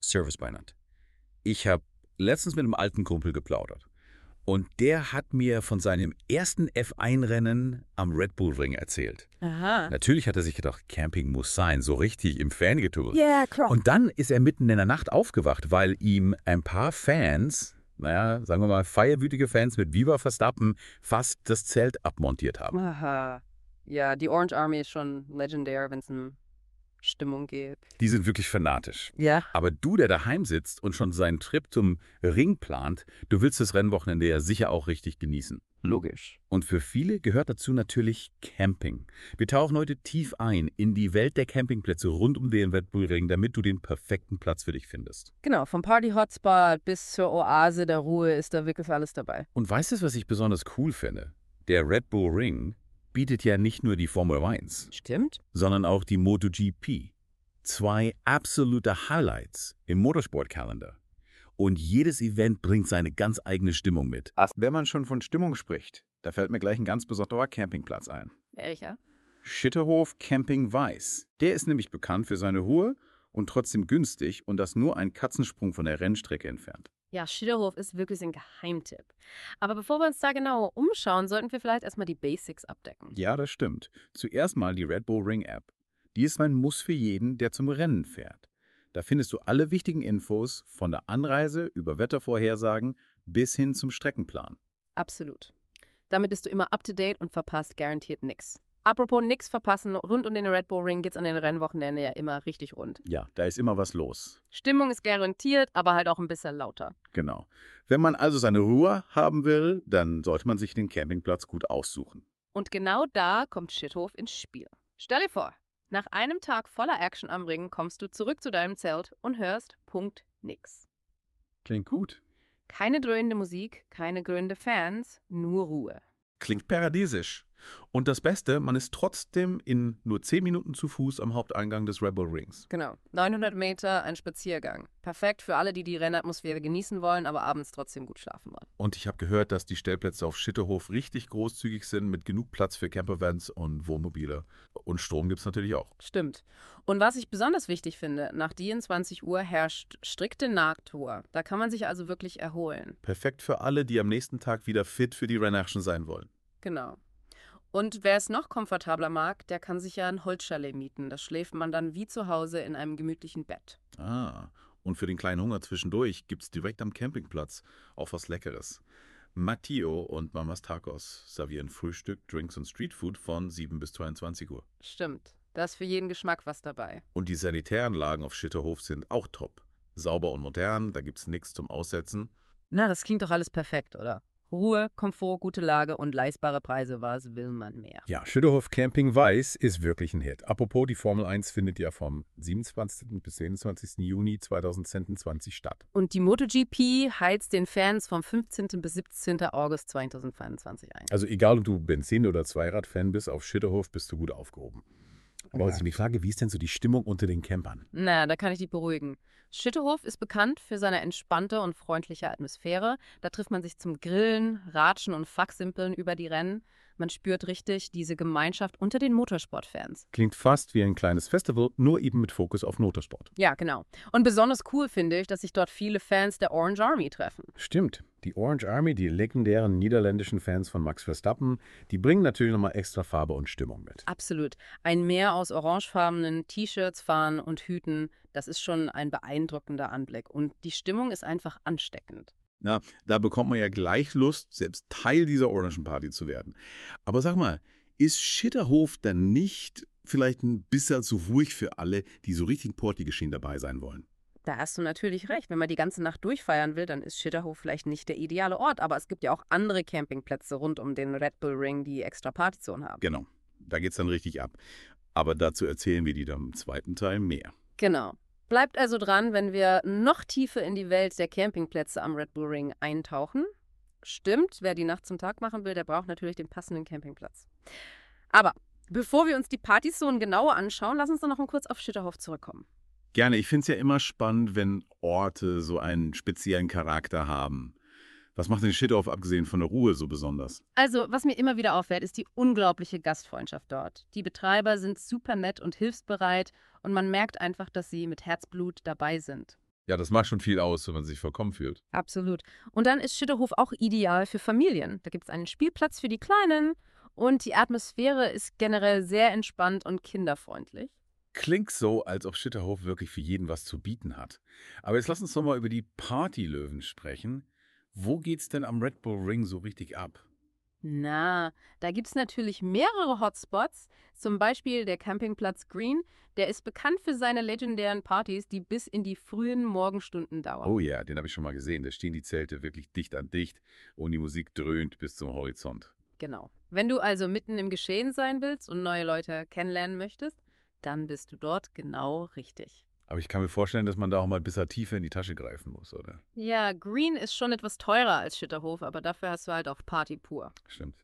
Service by Night. Ich habe letztens mit einem alten Kumpel geplaudert. Und der hat mir von seinem ersten F1-Rennen am Red Bull Ring erzählt. Aha. Natürlich hat er sich gedacht, Camping muss sein, so richtig im Fangetue. Ja, klar. Und dann ist er mitten in der Nacht aufgewacht, weil ihm ein paar Fans, sagen wir mal feierwütige Fans mit Viva Verstappen, fast das Zelt abmontiert haben. Aha. Ja, die Orange Army ist schon legendär, wenn es um Stimmung geht. Die sind wirklich fanatisch. Ja. Aber du, der daheim sitzt und schon seinen Trip zum Ring plant, du willst das Rennwochenende ja sicher auch richtig genießen. Logisch. Und für viele gehört dazu natürlich Camping. Wir tauchen heute tief ein in die Welt der Campingplätze rund um den Red Bull Ring, damit du den perfekten Platz für dich findest. Genau, vom Party-Hotspot bis zur Oase der Ruhe ist da wirklich alles dabei. Und weißt du, was ich besonders cool finde? Der Red Bull Ring bietet ja nicht nur die Formel 1, Stimmt? sondern auch die MotoGP. 2 absolute Highlights im Motorsportkalender. Und jedes Event bringt seine ganz eigene Stimmung mit. Wenn man schon von Stimmung spricht, da fällt mir gleich ein ganz besonderer Campingplatz ein. Welcher? Schitterhof Camping Weiß. Der ist nämlich bekannt für seine Ruhe und trotzdem günstig und das nur ein Katzensprung von der Rennstrecke entfernt. Ja, Schillerhof ist wirklich ein Geheimtipp. Aber bevor wir uns da genauer umschauen, sollten wir vielleicht erstmal die Basics abdecken. Ja, das stimmt. Zuerst mal die Red Bull Ring App. Die ist ein Muss für jeden, der zum Rennen fährt. Da findest du alle wichtigen Infos von der Anreise über Wettervorhersagen bis hin zum Streckenplan. Absolut. Damit bist du immer up-to-date und verpasst garantiert nichts. Apropos nix verpassen, rund um den Red Bull Ring geht's an den Rennwochenende ja immer richtig rund. Ja, da ist immer was los. Stimmung ist garantiert, aber halt auch ein bisschen lauter. Genau. Wenn man also seine Ruhe haben will, dann sollte man sich den Campingplatz gut aussuchen. Und genau da kommt Schithof ins Spiel. Stell dir vor, nach einem Tag voller Action am Ring kommst du zurück zu deinem Zelt und hörst Punkt nix. Klingt gut. Keine dröhnende Musik, keine gründe Fans, nur Ruhe. Klingt paradiesisch. Und das Beste, man ist trotzdem in nur 10 Minuten zu Fuß am Haupteingang des Red Bull Rings. Genau, 900 Meter, ein Spaziergang. Perfekt für alle, die Rennatmosphäre genießen wollen, aber abends trotzdem gut schlafen wollen. Und ich habe gehört, dass die Stellplätze auf Schitterhof richtig großzügig sind, mit genug Platz für Campervans und Wohnmobile. Und Strom gibt es natürlich auch. Stimmt. Und was ich besonders wichtig finde, nach 24 Uhr herrscht strikte Nachtruhe. Da kann man sich also wirklich erholen. Perfekt für alle, die am nächsten Tag wieder fit für die Rennaction sein wollen. Genau. Und wer es noch komfortabler mag, der kann sich ja ein Holzchalet mieten. Da schläft man dann wie zu Hause in einem gemütlichen Bett. Ah, und für den kleinen Hunger zwischendurch gibt es direkt am Campingplatz auch was Leckeres. Matteo und Mamas Tacos servieren Frühstück, Drinks und Streetfood von 7 bis 22 Uhr. Stimmt. Da ist für jeden Geschmack was dabei. Und die Sanitäranlagen auf Schitterhof sind auch top. Sauber und modern, da gibt's nichts zum Aussetzen. Na, das klingt doch alles perfekt, oder? Ruhe, Komfort, gute Lage und leistbare Preise, was will man mehr? Ja, Schitterhof Camping Weiß ist wirklich ein Hit. Apropos, die Formel 1 findet ja vom 27. bis 27. Juni 2020 statt. Und die MotoGP heizt den Fans vom 15. bis 17. August 2022 ein. Also egal, ob du Benzin- oder Zweirad-Fan bist, auf Schitterhof bist du gut aufgehoben. Aber jetzt die Frage, wie ist denn so die Stimmung unter den Campern? Na, da kann ich dich beruhigen. Schitterhof ist bekannt für seine entspannte und freundliche Atmosphäre. Da trifft man sich zum Grillen, Ratschen und Fachsimpeln über die Rennen. Man spürt richtig diese Gemeinschaft unter den Motorsportfans. Klingt fast wie ein kleines Festival, nur eben mit Fokus auf Motorsport. Ja, genau. Und besonders cool finde ich, dass sich dort viele Fans der Orange Army treffen. Stimmt. Die Orange Army, die legendären niederländischen Fans von Max Verstappen, die bringen natürlich nochmal extra Farbe und Stimmung mit. Absolut. Ein Meer aus orangefarbenen T-Shirts, Fahnen und Hüten, das ist schon ein beeindruckender Anblick. Und die Stimmung ist einfach ansteckend. Na, da bekommt man ja gleich Lust, selbst Teil dieser Orangenparty zu werden. Aber sag mal, ist Schitterhof dann nicht vielleicht ein bisschen zu ruhig für alle, die so richtig Partygeschehen dabei sein wollen? Da hast du natürlich recht. Wenn man die ganze Nacht durchfeiern will, dann ist Schitterhof vielleicht nicht der ideale Ort. Aber es gibt ja auch andere Campingplätze rund um den Red Bull Ring, die extra Partyzonen haben. Genau, da geht's dann richtig ab. Aber dazu erzählen wir dir dann im zweiten Teil mehr. Genau. Bleibt also dran, wenn wir noch tiefer in die Welt der Campingplätze am Red Bull Ring eintauchen. Stimmt, wer die Nacht zum Tag machen will, der braucht natürlich den passenden Campingplatz. Aber bevor wir uns die Partyzonen genauer anschauen, lass uns doch noch kurz auf Schitterhof zurückkommen. Gerne, ich finde es ja immer spannend, wenn Orte so einen speziellen Charakter haben. Was macht denn Schitterhof abgesehen von der Ruhe so besonders? Also, was mir immer wieder auffällt, ist die unglaubliche Gastfreundschaft dort. Die Betreiber sind super nett und hilfsbereit und man merkt einfach, dass sie mit Herzblut dabei sind. Ja, das macht schon viel aus, wenn man sich vollkommen fühlt. Absolut. Und dann ist Schitterhof auch ideal für Familien. Da gibt es einen Spielplatz für die Kleinen und die Atmosphäre ist generell sehr entspannt und kinderfreundlich. Klingt so, als ob Schitterhof wirklich für jeden was zu bieten hat. Aber jetzt lass uns doch mal über die Partylöwen sprechen. Wo geht's denn am Red Bull Ring so richtig ab? Na, da gibt es natürlich mehrere Hotspots, zum Beispiel der Campingplatz Green. Der ist bekannt für seine legendären Partys, die bis in die frühen Morgenstunden dauern. Oh ja, den habe ich schon mal gesehen. Da stehen die Zelte wirklich dicht an dicht und die Musik dröhnt bis zum Horizont. Genau. Wenn du also mitten im Geschehen sein willst und neue Leute kennenlernen möchtest, dann bist du dort genau richtig. Aber ich kann mir vorstellen, dass man da auch mal ein bisschen tiefer in die Tasche greifen muss, oder? Ja, Green ist schon etwas teurer als Schitterhof, aber dafür hast du halt auch Party pur. Stimmt.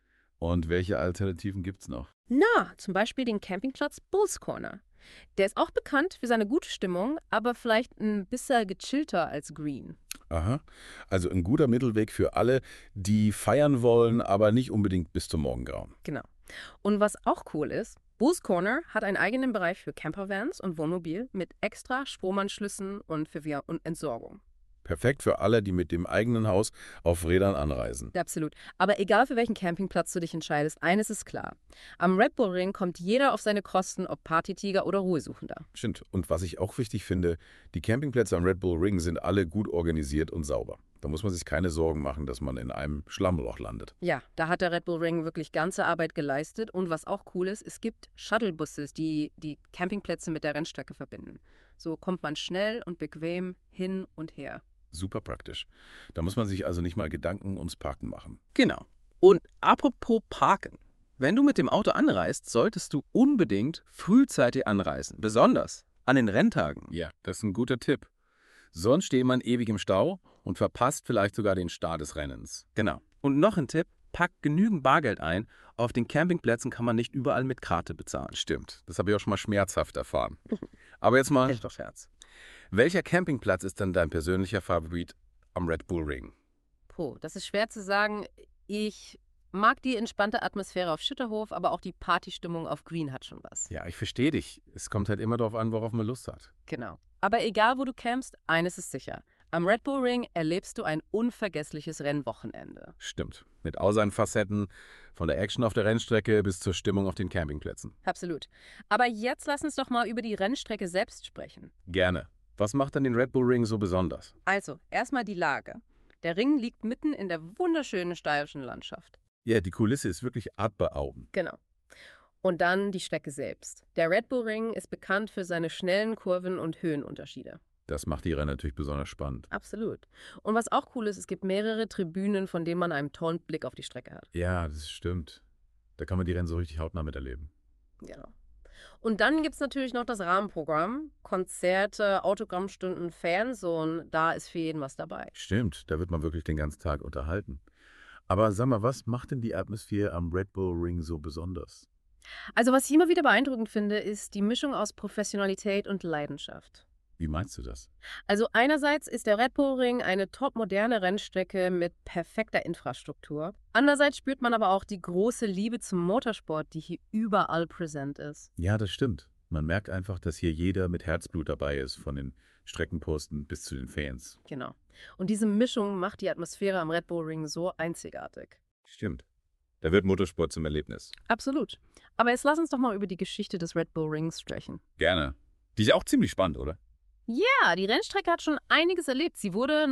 Und welche Alternativen gibt's noch? Na, zum Beispiel den Campingplatz Bulls Corner. Der ist auch bekannt für seine gute Stimmung, aber vielleicht ein bisschen gechillter als Green. Aha. Also ein guter Mittelweg für alle, die feiern wollen, aber nicht unbedingt bis zum Morgengrauen. Genau. Und was auch cool ist, Bulls Corner hat einen eigenen Bereich für Campervans und Wohnmobil mit extra Stromanschlüssen und für und Entsorgung. Perfekt für alle, die mit dem eigenen Haus auf Rädern anreisen. Absolut. Aber egal für welchen Campingplatz du dich entscheidest, eines ist klar. Am Red Bull Ring kommt jeder auf seine Kosten, ob Partytiger oder Ruhesuchender. Stimmt. Und was ich auch wichtig finde, die Campingplätze am Red Bull Ring sind alle gut organisiert und sauber. Da muss man sich keine Sorgen machen, dass man in einem Schlammloch landet. Ja, da hat der Red Bull Ring wirklich ganze Arbeit geleistet. Und was auch cool ist, es gibt Shuttlebusse, die die Campingplätze mit der Rennstrecke verbinden. So kommt man schnell und bequem hin und her. Super praktisch. Da muss man sich also nicht mal Gedanken ums Parken machen. Genau. Und apropos Parken. Wenn du mit dem Auto anreist, solltest du unbedingt frühzeitig anreisen. Besonders an den Renntagen. Ja, das ist ein guter Tipp. Sonst steht man ewig im Stau und verpasst vielleicht sogar den Start des Rennens. Genau. Und noch ein Tipp, pack genügend Bargeld ein. Auf den Campingplätzen kann man nicht überall mit Karte bezahlen. Stimmt, das habe ich auch schon mal schmerzhaft erfahren. Aber jetzt mal, Echt auf Herz. welcher Campingplatz ist denn dein persönlicher Favorit am Red Bull Ring? Puh, das ist schwer zu sagen. Ich mag die entspannte Atmosphäre auf Schitterhof, aber auch die Partystimmung auf Green hat schon was. Ja, ich verstehe dich. Es kommt halt immer darauf an, worauf man Lust hat. Genau. Aber egal, wo du campst, eines ist sicher. Am Red Bull Ring erlebst du ein unvergessliches Rennwochenende. Stimmt. Mit all seinen Facetten, von der Action auf der Rennstrecke bis zur Stimmung auf den Campingplätzen. Absolut. Aber jetzt lass uns doch mal über die Rennstrecke selbst sprechen. Gerne. Was macht dann den Red Bull Ring so besonders? Also, erstmal die Lage. Der Ring liegt mitten in der wunderschönen steirischen Landschaft. Ja, die Kulisse ist wirklich atemberaubend. Genau. Und dann die Strecke selbst. Der Red Bull Ring ist bekannt für seine schnellen Kurven und Höhenunterschiede. Das macht die Rennen natürlich besonders spannend. Absolut. Und was auch cool ist, es gibt mehrere Tribünen, von denen man einen tollen Blick auf die Strecke hat. Ja, das stimmt. Da kann man die Rennen so richtig hautnah miterleben. Genau. Und dann gibt es natürlich noch das Rahmenprogramm. Konzerte, Autogrammstunden, Fanzone. Da ist für jeden was dabei. Stimmt, da wird man wirklich den ganzen Tag unterhalten. Aber sag mal, was macht denn die Atmosphäre am Red Bull Ring so besonders? Also was ich immer wieder beeindruckend finde, ist die Mischung aus Professionalität und Leidenschaft. Wie meinst du das? Also einerseits ist der Red Bull Ring eine topmoderne Rennstrecke mit perfekter Infrastruktur. Andererseits spürt man aber auch die große Liebe zum Motorsport, die hier überall präsent ist. Ja, das stimmt. Man merkt einfach, dass hier jeder mit Herzblut dabei ist, von den Streckenposten bis zu den Fans. Genau. Und diese Mischung macht die Atmosphäre am Red Bull Ring so einzigartig. Stimmt. Da wird Motorsport zum Erlebnis. Absolut. Aber jetzt lass uns doch mal über die Geschichte des Red Bull Rings sprechen. Gerne. Die ist ja auch ziemlich spannend, oder? Ja, die Rennstrecke hat schon einiges erlebt. Sie wurde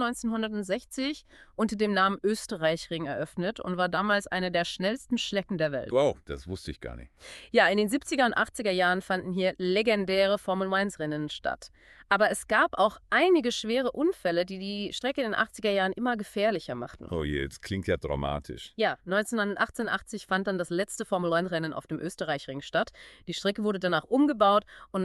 1960 unter dem Namen Österreichring eröffnet und war damals eine der schnellsten Strecken der Welt. Wow, das wusste ich gar nicht. Ja, in den 70er und 80er Jahren fanden hier legendäre Formel-1-Rennen statt. Aber es gab auch einige schwere Unfälle, die die Strecke in den 80er Jahren immer gefährlicher machten. Oh je, das klingt ja dramatisch. Ja, 1988 fand dann das letzte Formel-1-Rennen auf dem Österreichring statt. Die Strecke wurde danach umgebaut und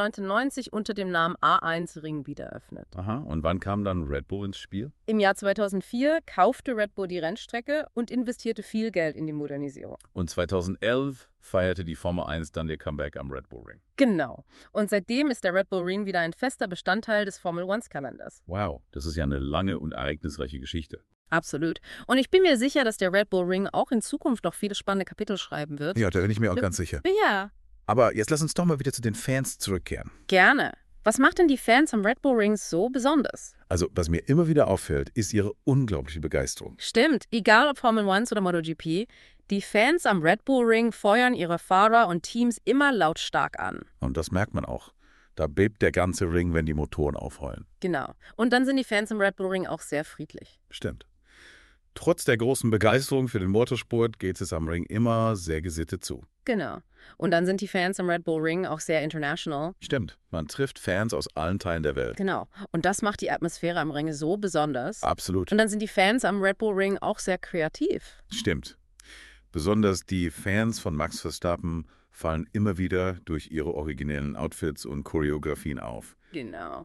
1999 unter dem Namen A1-Ring wieder eröffnet. Aha, und wann kam dann Red Bull ins Spiel? Im Jahr 2004 kaufte Red Bull die Rennstrecke und investierte viel Geld in die Modernisierung. Und 2011 feierte die Formel 1 dann ihr Comeback am Red Bull Ring. Genau. Und seitdem ist der Red Bull Ring wieder ein fester Bestandteil des Formel-1-Kalenders. Wow, das ist ja eine lange und ereignisreiche Geschichte. Absolut. Und ich bin mir sicher, dass der Red Bull Ring auch in Zukunft noch viele spannende Kapitel schreiben wird. Ja, da bin ich mir auch ganz sicher. Ja, Aber jetzt lass uns doch mal wieder zu den Fans zurückkehren. gerne. Was macht denn die Fans am Red Bull Ring so besonders? Also, was mir immer wieder auffällt, ist ihre unglaubliche Begeisterung. Stimmt, egal ob Formel 1 oder MotoGP, die Fans am Red Bull Ring feuern ihre Fahrer und Teams immer lautstark an. Und das merkt man auch. Da bebt der ganze Ring, wenn die Motoren aufheulen. Genau. Und dann sind die Fans im Red Bull Ring auch sehr friedlich. Stimmt. Trotz der großen Begeisterung für den Motorsport geht es am Ring immer sehr gesittet zu. Genau. Und dann sind die Fans am Red Bull Ring auch sehr international. Stimmt. Man trifft Fans aus allen Teilen der Welt. Genau. Und das macht die Atmosphäre am Ring so besonders. Absolut. Und dann sind die Fans am Red Bull Ring auch sehr kreativ. Stimmt. Besonders die Fans von Max Verstappen fallen immer wieder durch ihre originellen Outfits und Choreografien auf. Genau.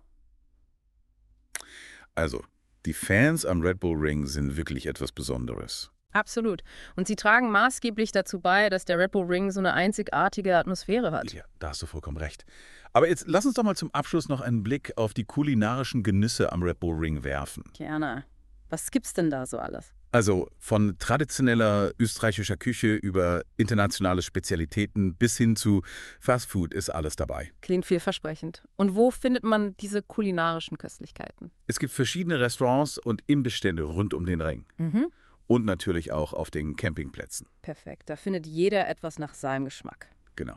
Also, die Fans am Red Bull Ring sind wirklich etwas Besonderes. Absolut. Und sie tragen maßgeblich dazu bei, dass der Red Bull Ring so eine einzigartige Atmosphäre hat. Ja, da hast du vollkommen recht. Aber jetzt lass uns doch mal zum Abschluss noch einen Blick auf die kulinarischen Genüsse am Red Bull Ring werfen. Gerne. Was gibt's denn da so alles? Also von traditioneller österreichischer Küche über internationale Spezialitäten bis hin zu Fastfood ist alles dabei. Klingt vielversprechend. Und wo findet man diese kulinarischen Köstlichkeiten? Es gibt verschiedene Restaurants und Imbissstände rund um den Ring. Mhm. Und natürlich auch auf den Campingplätzen. Perfekt. Da findet jeder etwas nach seinem Geschmack. Genau.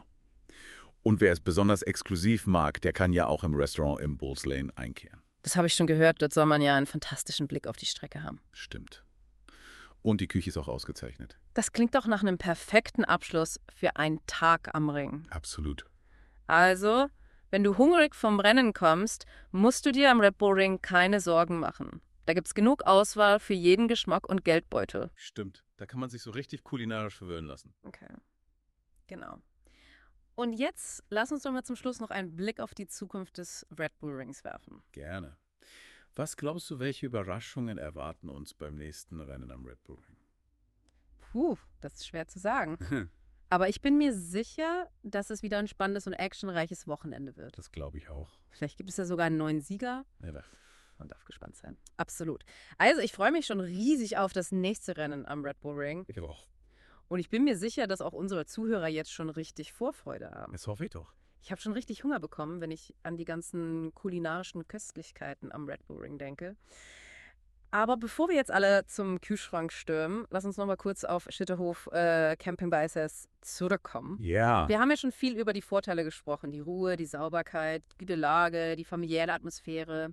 Und wer es besonders exklusiv mag, der kann ja auch im Restaurant im Bulls Lane einkehren. Das habe ich schon gehört. Dort soll man ja einen fantastischen Blick auf die Strecke haben. Stimmt. Und die Küche ist auch ausgezeichnet. Das klingt doch nach einem perfekten Abschluss für einen Tag am Ring. Absolut. Also, wenn du hungrig vom Rennen kommst, musst du dir am Red Bull Ring keine Sorgen machen. Da gibt's genug Auswahl für jeden Geschmack und Geldbeutel. Stimmt. Da kann man sich so richtig kulinarisch verwöhnen lassen. Okay, genau. Und jetzt lass uns doch mal zum Schluss noch einen Blick auf die Zukunft des Red Bull Rings werfen. Gerne. Was glaubst du, welche Überraschungen erwarten uns beim nächsten Rennen am Red Bull Ring? Puh, das ist schwer zu sagen. Aber ich bin mir sicher, dass es wieder ein spannendes und actionreiches Wochenende wird. Das glaube ich auch. Vielleicht gibt es ja sogar einen neuen Sieger. Ja, Man darf gespannt sein. Absolut. Also ich freue mich schon riesig auf das nächste Rennen am Red Bull Ring. ich auch. Und ich bin mir sicher, dass auch unsere Zuhörer jetzt schon richtig Vorfreude haben. Das hoffe ich doch. Ich habe schon richtig Hunger bekommen, wenn ich an die ganzen kulinarischen Köstlichkeiten am Red Bull Ring denke. Aber bevor wir jetzt alle zum Kühlschrank stürmen, lass uns noch mal kurz auf Schitterhof Camping bei SS zurückkommen. Ja. Wir haben ja schon viel über die Vorteile gesprochen. Die Ruhe, die Sauberkeit, die gute Lage, die familiäre Atmosphäre.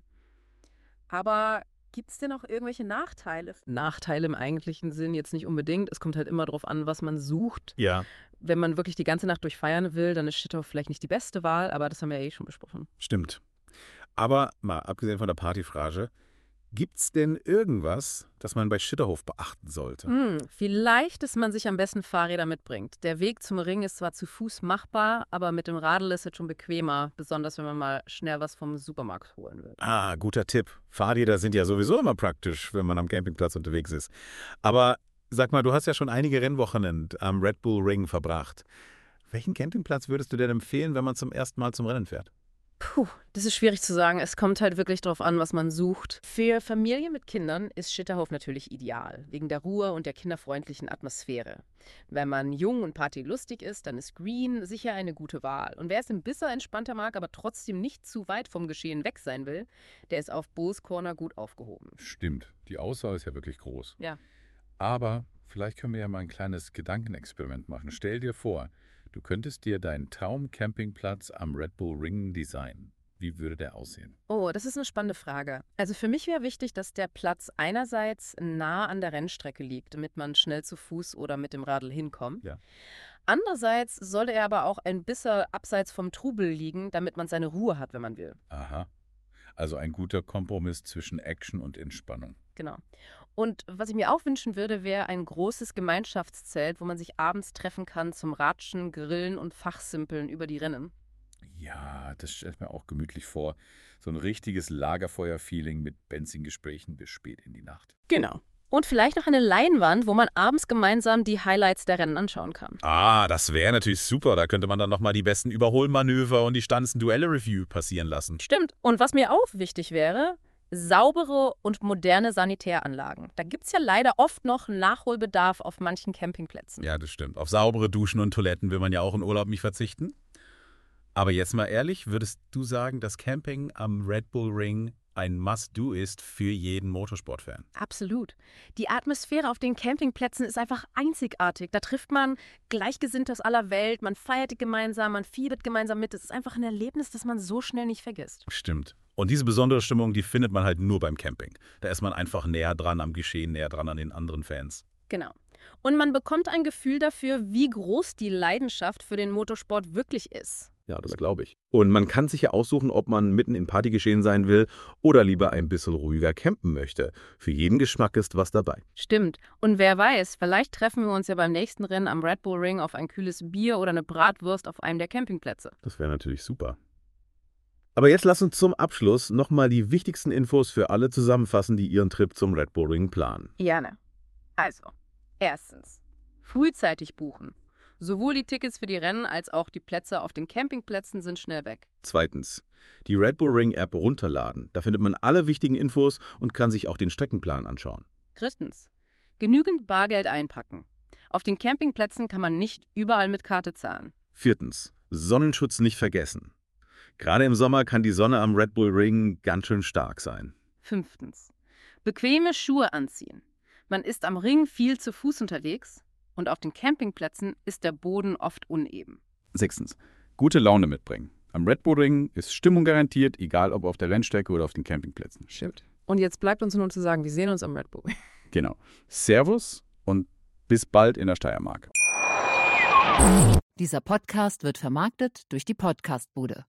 Aber gibt es denn auch irgendwelche Nachteile? Nachteile im eigentlichen Sinn jetzt nicht unbedingt. Es kommt halt immer darauf an, was man sucht. Ja, Wenn man wirklich die ganze Nacht durchfeiern will, dann ist Schitterhof vielleicht nicht die beste Wahl, aber das haben wir ja eh schon besprochen. stimmt. Aber mal abgesehen von der Partyphrase, gibt's denn irgendwas, das man bei Schitterhof beachten sollte? Vielleicht, dass man sich am besten Fahrräder mitbringt. Der Weg zum Ring ist zwar zu Fuß machbar, aber mit dem Radl ist es schon bequemer, besonders wenn man mal schnell was vom Supermarkt holen will. Ah, guter Tipp. Fahrräder sind ja sowieso immer praktisch, wenn man am Campingplatz unterwegs ist. Aber sag mal, du hast ja schon einige Rennwochenende am Red Bull Ring verbracht. Welchen Campingplatz würdest du denn empfehlen, wenn man zum ersten Mal zum Rennen fährt? Puh, das ist schwierig zu sagen. Es kommt halt wirklich drauf an, was man sucht. Für Familien mit Kindern ist Schitterhof natürlich ideal, wegen der Ruhe und der kinderfreundlichen Atmosphäre. Wenn man jung und partylustig ist, dann ist Green sicher eine gute Wahl. Und wer es ein bisschen entspannter mag, aber trotzdem nicht zu weit vom Geschehen weg sein will, der ist auf Bulls Corner gut aufgehoben. Stimmt, die Auswahl ist ja wirklich groß. Ja. Aber vielleicht können wir ja mal ein kleines Gedankenexperiment machen. Stell dir vor, du könntest dir deinen Traum-Campingplatz am Red Bull Ring designen. Wie würde der aussehen? Oh, das ist eine spannende Frage. Also für mich wäre wichtig, dass der Platz einerseits nah an der Rennstrecke liegt, damit man schnell zu Fuß oder mit dem Radl hinkommt. Ja. Andererseits sollte er aber auch ein bisschen abseits vom Trubel liegen, damit man seine Ruhe hat, wenn man will. Aha. Also ein guter Kompromiss zwischen Action und Entspannung. Genau. Und was ich mir auch wünschen würde, wäre ein großes Gemeinschaftszelt, wo man sich abends treffen kann zum Ratschen, Grillen und Fachsimpeln über die Rennen. Ja, das stellt mir auch gemütlich vor. So ein richtiges Lagerfeuer-Feeling mit Benzingesprächen bis spät in die Nacht. Genau. Und vielleicht noch eine Leinwand, wo man abends gemeinsam die Highlights der Rennen anschauen kann. Ah, das wäre natürlich super. Da könnte man dann nochmal die besten Überholmanöver und die Stanzen-Duelle-Review passieren lassen. Stimmt. Und was mir auch wichtig wäre, saubere und moderne Sanitäranlagen. Da gibt es ja leider oft noch Nachholbedarf auf manchen Campingplätzen. Ja, das stimmt. Auf saubere Duschen und Toiletten will man ja auch in Urlaub nicht verzichten. Aber jetzt mal ehrlich, würdest du sagen, dass Camping am Red Bull Ring ein Must-Do ist für jeden Motorsportfan? Absolut. Die Atmosphäre auf den Campingplätzen ist einfach einzigartig. Da trifft man Gleichgesinnte aus aller Welt, man feiert gemeinsam, man fiebert gemeinsam mit. Es ist einfach ein Erlebnis, das man so schnell nicht vergisst. Stimmt. Und diese besondere Stimmung, die findet man halt nur beim Camping. Da ist man einfach näher dran am Geschehen, näher dran an den anderen Fans. Genau. Und man bekommt ein Gefühl dafür, wie groß die Leidenschaft für den Motorsport wirklich ist. Ja, das glaube ich. Und man kann sich ja aussuchen, ob man mitten im Partygeschehen sein will oder lieber ein bisschen ruhiger campen möchte. Für jeden Geschmack ist was dabei. Stimmt. Und wer weiß, vielleicht treffen wir uns ja beim nächsten Rennen am Red Bull Ring auf ein kühles Bier oder eine Bratwurst auf einem der Campingplätze. Das wäre natürlich super. Aber jetzt lass uns zum Abschluss nochmal die wichtigsten Infos für alle zusammenfassen, die ihren Trip zum Red Bull Ring planen. Gerne. Also, erstens, frühzeitig buchen. Sowohl die Tickets für die Rennen als auch die Plätze auf den Campingplätzen sind schnell weg. Zweitens, die Red Bull Ring App runterladen. Da findet man alle wichtigen Infos und kann sich auch den Streckenplan anschauen. Drittens, genügend Bargeld einpacken. Auf den Campingplätzen kann man nicht überall mit Karte zahlen. Viertens, Sonnenschutz nicht vergessen. Gerade im Sommer kann die Sonne am Red Bull Ring ganz schön stark sein. Fünftens, bequeme Schuhe anziehen. Man ist am Ring viel zu Fuß unterwegs und auf den Campingplätzen ist der Boden oft uneben. Sechstens, gute Laune mitbringen. Am Red Bull Ring ist Stimmung garantiert, egal ob auf der Rennstrecke oder auf den Campingplätzen. Stimmt. Und jetzt bleibt uns nur zu sagen, wir sehen uns am Red Bull. Genau. Servus und bis bald in der Steiermark. Dieser Podcast wird vermarktet durch die Podcast-Bude.